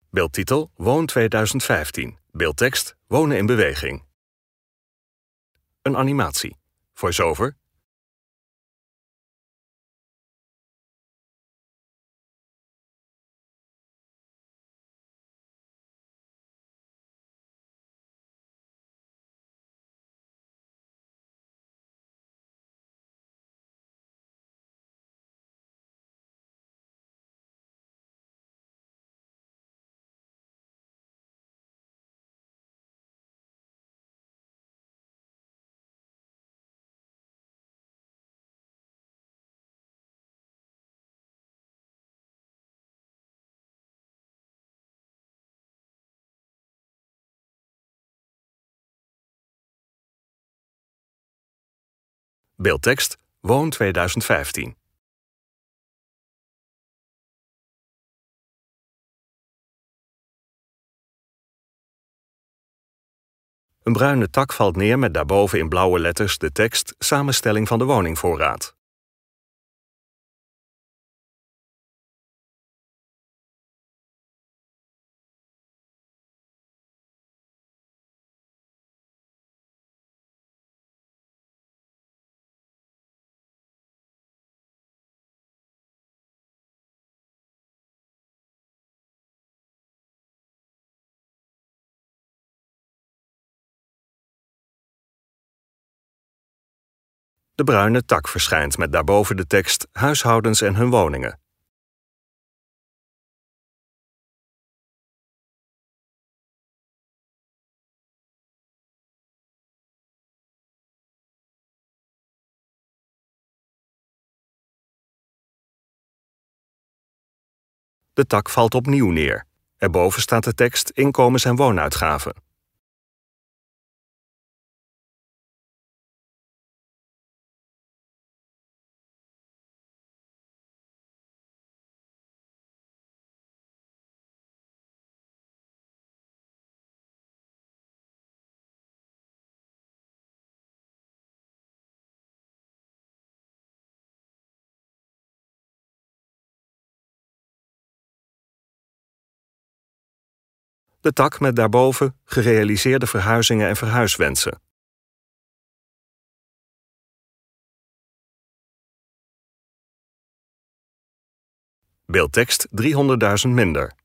Beeldtitel Woon 2015. Beeldtekst Wonen in beweging. Een animatie. Voice-over. Beeldtekst Woon 2015. Een bruine tak valt neer met daarboven in blauwe letters de tekst Samenstelling van de woningvoorraad. De bruine tak verschijnt met daarboven de tekst Huishoudens en hun woningen. De tak valt opnieuw neer. Erboven staat de tekst Inkomens- en woonuitgaven. De tak met daarboven gerealiseerde verhuizingen en verhuiswensen. Beeldtekst 300.000 minder.